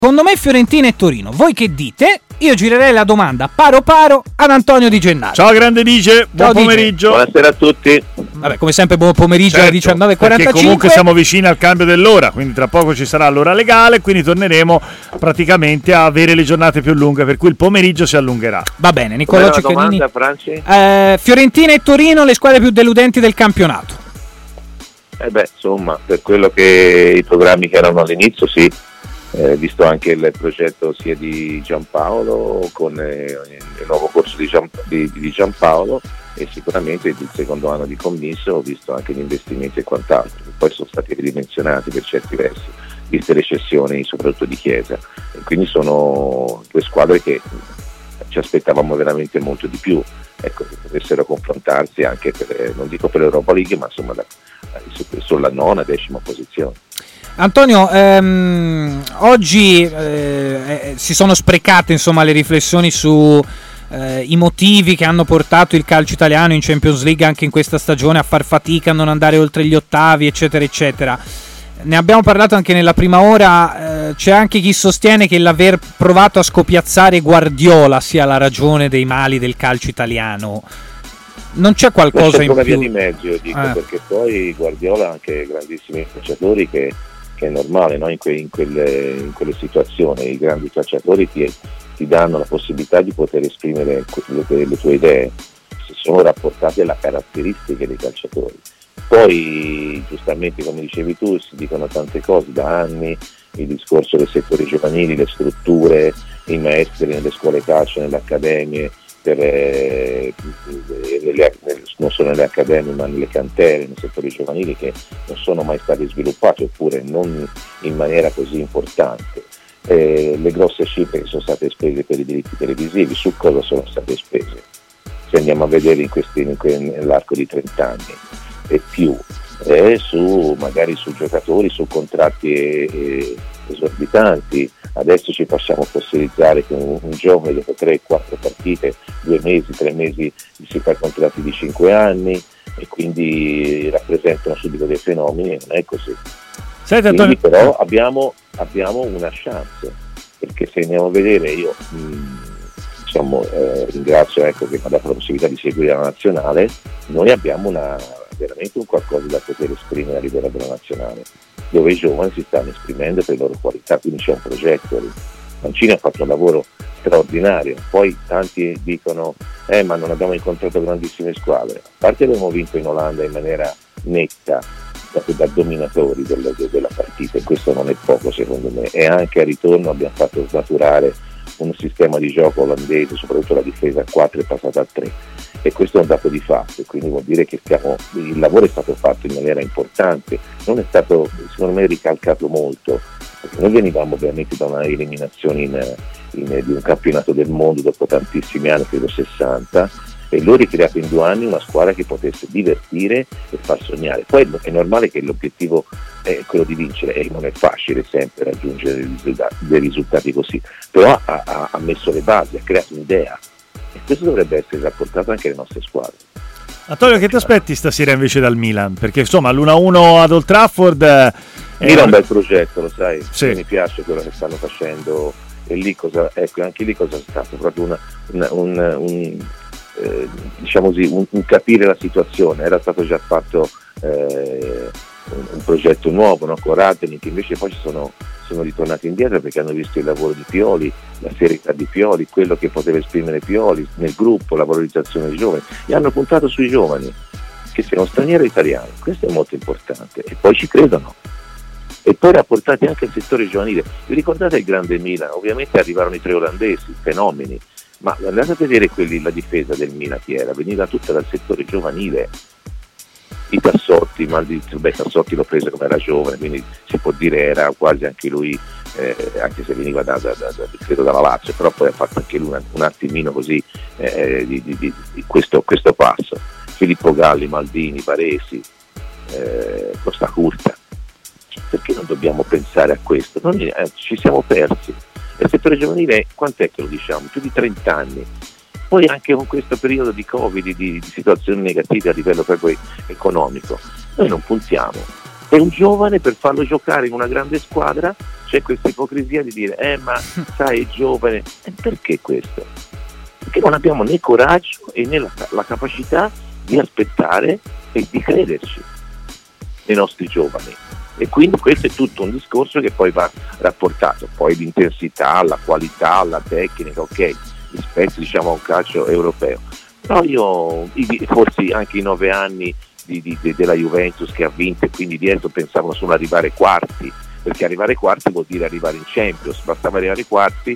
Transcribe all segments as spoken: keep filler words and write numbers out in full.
Secondo me Fiorentina e Torino, voi che dite? Io girerei la domanda paro paro ad Antonio Di Gennaro. Ciao grande Dice, buon Ciao, pomeriggio. Dice. Buonasera a tutti. Vabbè, come sempre buon pomeriggio alle Certo, diciannove e quarantacinque. perché comunque siamo vicini al cambio dell'ora, quindi tra poco ci sarà l'ora legale, quindi torneremo praticamente a avere le giornate più lunghe, per cui il pomeriggio si allungherà. Va bene, Niccolò Ciccolini. Domanda, Franci? Eh, Fiorentina e Torino, le squadre più deludenti del campionato. Eh beh, insomma, per quello che i programmi che erano all'inizio, sì. Eh, visto anche il progetto sia di Giampaolo con eh, il nuovo corso di, Gian, di, di Giampaolo e sicuramente il secondo anno di commisso, ho visto anche gli investimenti e quant'altro, che poi sono stati ridimensionati per certi versi, viste le cessioni soprattutto di Chiesa, e quindi sono due squadre che ci aspettavamo veramente molto di più, ecco, che potessero confrontarsi anche per, non dico per l'Europa League, ma insomma da, sulla nona, decima posizione. Antonio, ehm, oggi eh, eh, si sono sprecate insomma le riflessioni su eh, i motivi che hanno portato il calcio italiano in Champions League anche in questa stagione a far fatica, a non andare oltre gli ottavi, eccetera eccetera. Ne abbiamo parlato anche nella prima ora, eh, c'è anche chi sostiene che l'aver provato a scopiazzare Guardiola sia la ragione dei mali del calcio italiano. Non c'è qualcosa c'è in una più? via di mezzo, io dico, eh. perché poi Guardiola ha anche grandissimi calciatori che che è normale, no? in, que, in, quelle, in quelle situazioni i grandi calciatori ti, ti danno la possibilità di poter esprimere le, le tue idee, se sono rapportate alle caratteristiche dei calciatori. Poi giustamente, come dicevi tu, si dicono tante cose da anni, il discorso dei settori giovanili, le strutture, i maestri nelle scuole calcio, nelle accademie, per, eh, nelle, non solo nelle accademie ma nelle cantere, nei settori giovanili che non sono mai stati sviluppati oppure non in maniera così importante, eh, le grosse cifre che sono state spese per i diritti televisivi, su cosa sono state spese? Se andiamo a vedere in questi, in que, nell'arco di trenta anni e più, eh, su magari su giocatori, su contratti eh, esorbitanti. Adesso ci facciamo fossilizzare che un, un giovane dopo tre quattro partite, due mesi, tre mesi si fa contratti di cinque anni e quindi rappresentano subito dei fenomeni e non è così. Senti, quindi Antonio... però abbiamo, abbiamo una chance, perché se andiamo a vedere, io mh, insomma, eh, ringrazio ecco, che mi ha dato la possibilità di seguire la nazionale, noi abbiamo una, veramente un qualcosa da poter esprimere a livello della nazionale, dove i giovani si stanno esprimendo per le loro qualità, quindi c'è un progetto lì. Mancini ha fatto un lavoro straordinario, poi tanti dicono eh ma non abbiamo incontrato grandissime squadre, a parte abbiamo vinto in Olanda in maniera netta da, da dominatori della, della partita, e questo non è poco secondo me, e anche a ritorno abbiamo fatto snaturare un sistema di gioco olandese, soprattutto la difesa a quattro è passata a tre, e questo è un dato di fatto, quindi vuol dire che stiamo, il lavoro è stato fatto in maniera importante, non è stato secondo me ricalcato molto, perché noi venivamo veramente da una eliminazione in, in, di un campionato del mondo dopo tantissimi anni, credo sessanta, e lui ha ricreato in due anni una squadra che potesse divertire e far sognare. Poi è normale che l'obiettivo è quello di vincere e non è facile sempre raggiungere dei risultati, dei risultati così, però ha, ha, ha messo le basi, ha creato un'idea e questo dovrebbe essere rapportato anche alle nostre squadre. Antonio, che ti aspetti stasera invece dal Milan? Perché insomma l'uno a uno ad Old Trafford è Milan è un bel progetto, lo sai, sì. Mi piace quello che stanno facendo e lì cosa, ecco, anche lì cosa è stato proprio una, una, un, un Eh, diciamo così, un, un capire la situazione. Era stato già fatto eh, un, un progetto nuovo, no? con Radeni, che invece poi ci sono, sono ritornati indietro perché hanno visto il lavoro di Pioli, la serietà di Pioli, quello che poteva esprimere Pioli nel gruppo, la valorizzazione dei giovani, e hanno puntato sui giovani, che siano stranieri o italiani, questo è molto importante, e poi ci credono. E poi rapportati anche al settore giovanile. Vi ricordate il grande Milan? Ovviamente arrivarono i tre olandesi, fenomeni, ma andate a vedere quelli, la difesa del Milan chi era, veniva tutta dal settore giovanile, i Tassotti, ma beh, Tassotti l'ho preso come era giovane, quindi si può dire era quasi anche lui, eh, anche se veniva da, da, da, da, credo dalla Lazio, però poi ha fatto anche lui un, un attimino così eh, di, di, di, di questo, questo passo. Filippo Galli, Maldini, Varesi, eh, Costa Curta, perché non dobbiamo pensare a questo? Noi eh, ci siamo persi. Il settore giovanile, quant'è che lo diciamo? Più di trenta anni. Poi anche con questo periodo di Covid, di, di situazioni negative a livello proprio economico, noi non puntiamo. E un giovane, per farlo giocare in una grande squadra, c'è questa ipocrisia di dire eh ma sai, è giovane. E perché questo? Perché non abbiamo né coraggio e né la, la capacità di aspettare e di crederci nei nostri giovani. E quindi questo è tutto un discorso che poi va rapportato, poi l'intensità, la qualità, la tecnica, ok, rispetto diciamo a un calcio europeo. Però io, forse anche i nove anni di, di, de, della Juventus che ha vinto e quindi dietro pensavano solo arrivare ai quarti, perché arrivare ai quarti vuol dire arrivare in Champions, bastava arrivare ai quarti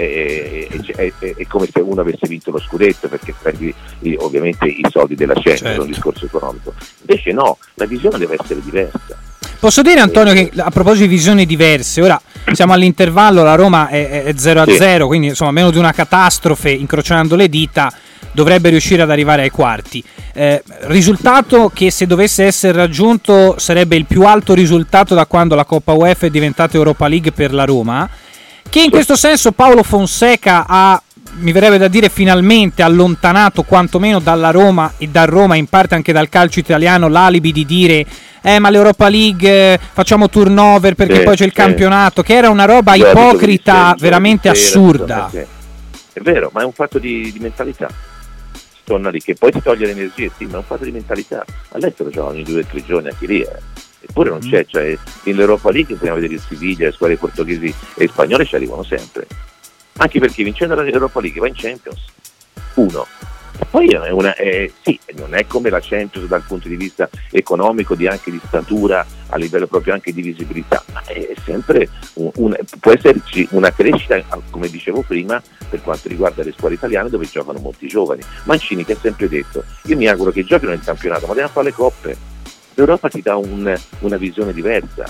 e, e, e, è come se uno avesse vinto lo scudetto, perché prendi i, ovviamente i soldi della Champions, certo. È un discorso economico. Invece no, la visione deve essere diversa. Posso dire, Antonio, che a proposito di visioni diverse, ora siamo all'intervallo, la Roma è, è zero a zero, sì. Quindi insomma meno di una catastrofe, incrociando le dita dovrebbe riuscire ad arrivare ai quarti. Eh, risultato che, se dovesse essere raggiunto, sarebbe il più alto risultato da quando la Coppa UEFA è diventata Europa League per la Roma, che in questo senso Paolo Fonseca ha, mi verrebbe da dire, finalmente allontanato quantomeno dalla Roma e da Roma, in parte anche dal calcio italiano, l'alibi di dire eh ma l'Europa League eh, facciamo turnover perché eh, poi c'è il eh. campionato, che era una roba Io ipocrita veramente assurda. È vero, ma è un fatto di, di mentalità. Si torna lì, che poi ti toglie l'energia, sì, ma è un fatto di mentalità. All'estero giocano in due o tre giorni anche lì, eh. Eppure non c'è, cioè nell'Europa League possiamo vedere il Siviglia, le squadre portoghesi e spagnole ci arrivano sempre. Anche perché vincendo l'Europa League va in Champions, uno. Poi è una, eh, sì, non è come la Champions dal punto di vista economico, di anche di statura, a livello proprio anche di visibilità, ma è sempre un, un, può esserci una crescita, come dicevo prima, per quanto riguarda le squadre italiane dove giocano molti giovani. Mancini che ha sempre detto, io mi auguro che giochino nel campionato, ma devono fare le coppe. L'Europa ti dà un, una visione diversa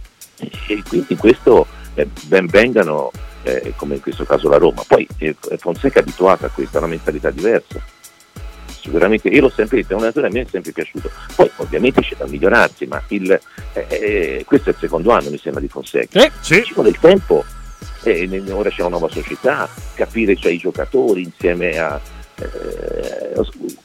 e quindi questo eh, ben vengano, eh, come in questo caso la Roma. Poi eh, Fonseca è abituato a questa, una mentalità diversa. Sicuramente, io l'ho sempre detto, è un allenatore, a me è sempre piaciuto. Poi ovviamente c'è da migliorarsi, ma il, eh, eh, questo è il secondo anno, mi sembra, di Fonseca. Eh, sì. Ci vuole il tempo, eh, ora c'è una nuova società, capire cioè, i giocatori insieme a, eh,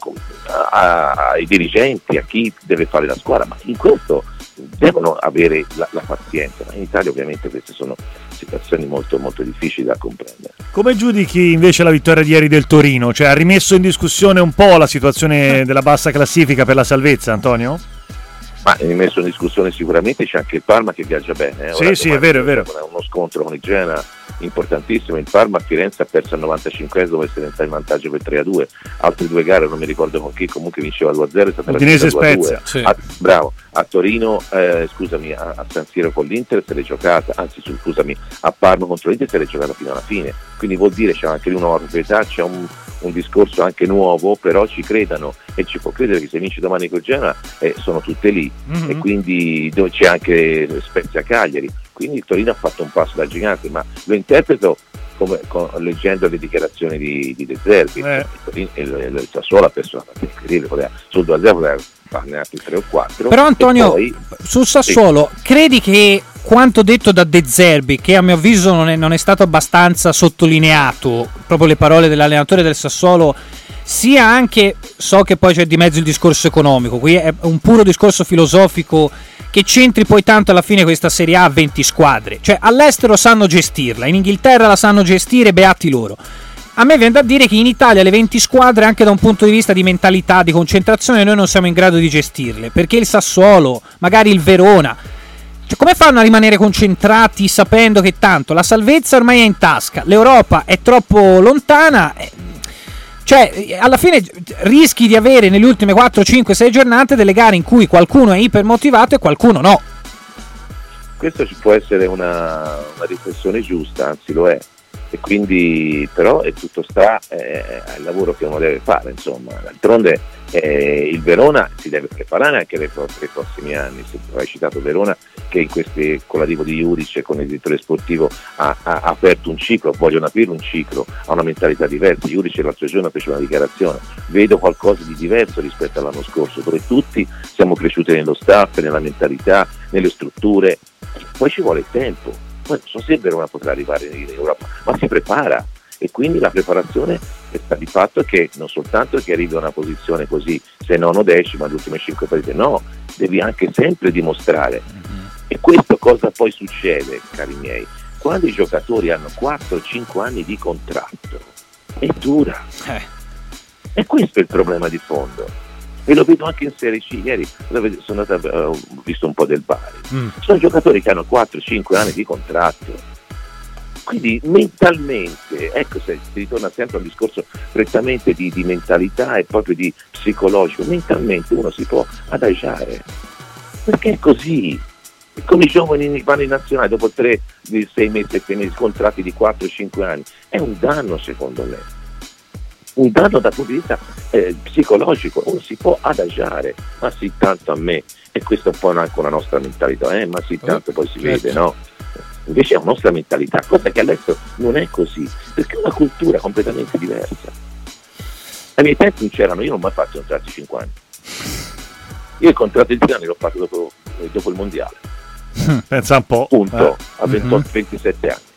a, ai dirigenti, a chi deve fare la squadra, ma in questo devono avere la, la pazienza. In Italia ovviamente queste sono situazioni molto molto difficili da comprendere. Come giudichi invece la vittoria di ieri del Torino? Cioè ha rimesso in discussione un po' la situazione della bassa classifica per la salvezza, Antonio? Ma è messo in discussione sicuramente, c'è anche il Parma che viaggia bene. Eh? Sì, sì, è vero, è vero. È uno scontro con il Genoa importantissimo. Il Parma a Firenze ha perso al novantacinquesimo, dove si è entrato in vantaggio per tre a due. Altre due gare, non mi ricordo con chi, comunque vinceva due a zero. È stata Udinese Spezia. Sì. A, bravo. A Torino, eh, scusami, a, a San Siro con l'Inter se l'è giocata, anzi scusami, a Parma contro l'Inter se l'è giocata fino alla fine. Quindi vuol dire c'è anche lì una nuova proprietà, c'è un, un discorso anche nuovo, però ci credano e ci può credere che se vinci domani col Genoa eh, sono tutte lì. Mm-hmm. E quindi dove c'è anche Spezia Cagliari, quindi il Torino ha fatto un passo da gigante, ma lo interpreto come, con, leggendo le dichiarazioni di, di De Zerbi. eh. il, il, il, il Sassuolo ha perso incredibile, sul due a zero poteva farne altri tre o quattro. Però Antonio, poi, sul Sassuolo sì. Credi che quanto detto da De Zerbi, che a mio avviso non è, non è stato abbastanza sottolineato, proprio le parole dell'allenatore del Sassuolo, sia anche, so che poi c'è di mezzo il discorso economico, qui è un puro discorso filosofico che c'entri poi tanto alla fine questa Serie A a venti squadre, cioè all'estero sanno gestirla, in Inghilterra la sanno gestire, beati loro. A me viene da dire che in Italia le venti squadre, anche da un punto di vista di mentalità, di concentrazione, noi non siamo in grado di gestirle, perché il Sassuolo, magari il Verona, cioè, come fanno a rimanere concentrati sapendo che tanto la salvezza ormai è in tasca, l'Europa è troppo lontana? Cioè, alla fine rischi di avere nelle ultime quattro, cinque, sei giornate delle gare in cui qualcuno è ipermotivato e qualcuno no. Questo ci può essere una, una riflessione giusta, anzi lo è. E quindi però è tutto sta eh, al lavoro che uno deve fare, insomma. D'altronde eh, il Verona si deve preparare anche per i prossimi anni. Se hai citato Verona, che in questi, con l'arrivo di Juric e con il direttore sportivo ha, ha aperto un ciclo, vogliono aprire un ciclo, ha una mentalità diversa. Juric l'altro giorno fece una dichiarazione: vedo qualcosa di diverso rispetto all'anno scorso, dove tutti siamo cresciuti nello staff, nella mentalità, nelle strutture. Poi ci vuole il tempo. Non so se Verona potrà arrivare in Europa, ma si prepara e quindi la preparazione sta di fatto che non soltanto che arrivi a una posizione così, se non o decima alle ultime cinque partite, no, devi anche sempre dimostrare. Mm-hmm. E questo cosa poi succede, cari miei? Quando i giocatori hanno quattro cinque anni di contratto, è dura. Eh. E questo è il problema di fondo. E lo vedo anche in Serie C. Ieri sono andato, ho uh, visto un po' del Bari. Mm. Sono giocatori che hanno quattro cinque anni di contratto. Quindi mentalmente, ecco, se si ritorna sempre a un discorso prettamente di, di mentalità e proprio di psicologico, mentalmente uno si può adagiare, perché è così. Come i giovani vanno in nazionale dopo tre, sei mesi, sette mesi, contratti di quattro cinque anni, è un danno secondo me, un danno dal punto di vista eh, psicologico. Uno si può adagiare, ma sì tanto a me, e questo è un po' anche una nostra mentalità, eh? ma sì tanto poi si vede, no? Invece è una nostra mentalità, cosa che all'estero non è così, perché è una cultura completamente diversa. Ai miei tempi non c'erano, io non ho mai fatto contratti cinque anni. Io il contratto di tre anni l'ho fatto dopo, dopo il mondiale. Pensa un po'. Punto, eh. a ventotto ventisette anni.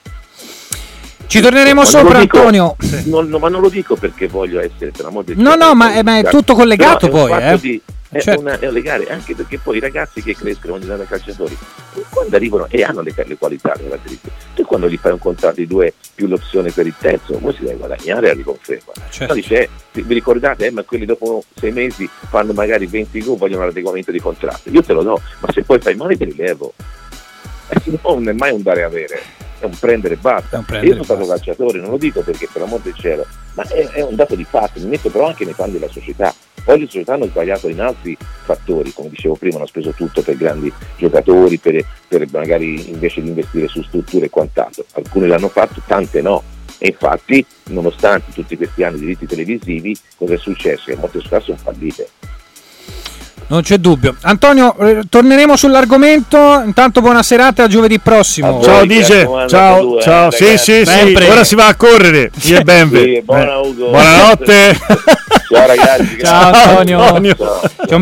Ci torneremo ma sopra, dico, Antonio. Non, non, ma non lo dico perché voglio essere, per l'amor del No, no, ma è, ma è tutto collegato poi. È, eh. di, è, certo. una, è un legare, anche perché poi i ragazzi che crescono, vogliono diventare calciatori, quando arrivano e hanno le, le qualità, le caratteristiche, tu quando gli fai un contratto di due più l'opzione per il terzo, uno si deve guadagnare e riconferma. Certo. No, dice, eh, vi ricordate, eh, ma quelli dopo sei mesi fanno magari venti gol, vogliono l'adeguamento di contratto. Io te lo do, ma se poi fai male te li levo. Eh, non è mai un dare a avere, è un prendere e basta. Un prendere io sono stato calciatore, non lo dico perché per l'amor del cielo, ma è, è un dato di fatto, mi metto però anche nei panni della società. Poi le società hanno sbagliato in altri fattori, come dicevo prima, hanno speso tutto per grandi giocatori, per, per magari invece di investire su strutture e quant'altro. Alcuni l'hanno fatto, tante no. E infatti, nonostante tutti questi anni di diritti televisivi, cosa è successo? Che molte società sono fallite. Non c'è dubbio. Antonio, eh, torneremo sull'argomento. Intanto buona serata, a giovedì prossimo. Voi, ciao Dice, ciao, due, ciao. Eh, sì, sì, sì. Ora si va a correre. Io e Benve. Sì, buona, Ugo. Buonanotte. Ciao ragazzi. Ciao Antonio. Antonio. Ciao.